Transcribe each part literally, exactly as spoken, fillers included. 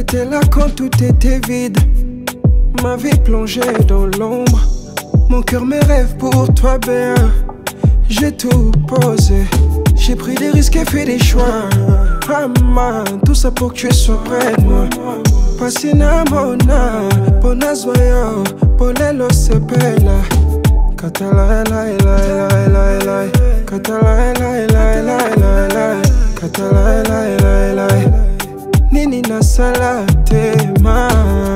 T'étais là quand tout était vide. Ma vie plongée dans l'ombre. Mon cœur me rêve pour toi, Béa. J'ai tout posé. J'ai pris des risques et fait des choix. Ah man, tout ça pour que tu sois près de moi. Passina mona, bonazoyo, bolelo sepela. Katala la la la la la. Katala la la la la la. Katala la la la. Nini na salate ma.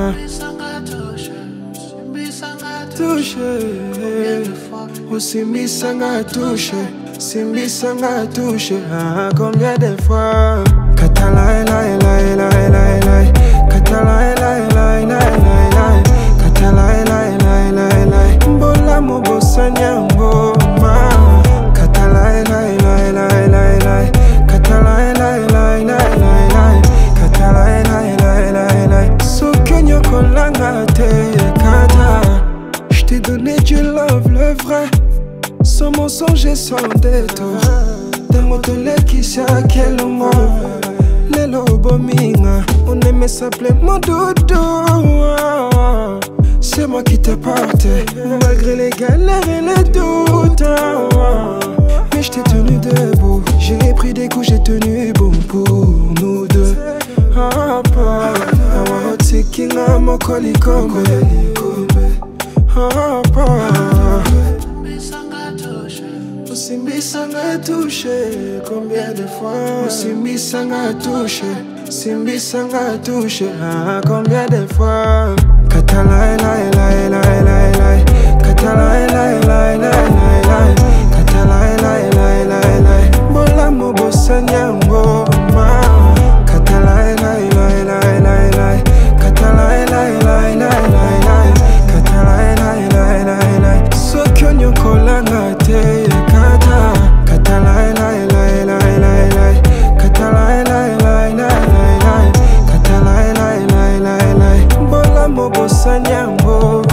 Touche, Simbi sanga touche, Simbi sanga touche. Ah, combien de fois? Katala la la la la la. Katala la la la la la. Katala la la la la. Mbola mo bosanya mboma. Katala la la la la la. Katala la la la la la. Katala la la la la. So kenyo kolanga te kata. J't'ai donné du love, le vrai. Sans mensonge et sans détour. D'un mot de lait qui sait à quel moment. Les lobos minga. On aimait s'appeler mon doudou. C'est moi qui t'ai porté. Malgré les galères et les doutes. Mais j't'ai tenu debout. J'ai pris des coups, j'ai tenu bon pour nous deux. Ah, pas. Awa hoti kinga mokoli kombe. Ah, pas. Simbi sanga touche, combien de fois? Simbi sanga touche, Simbi sanga touche, ah, combien de fois? Katala la la la la la. Katala la la la la la. Katala la la la la. Bola mo bosanya mboma. Katala la la la la la. Katala la la la la la. Katala la la la la. So kyonyo kolanga te kata. Katala la la la la la. Katala la la la la la. Katala la la la la. Bola mo bosanya mboma.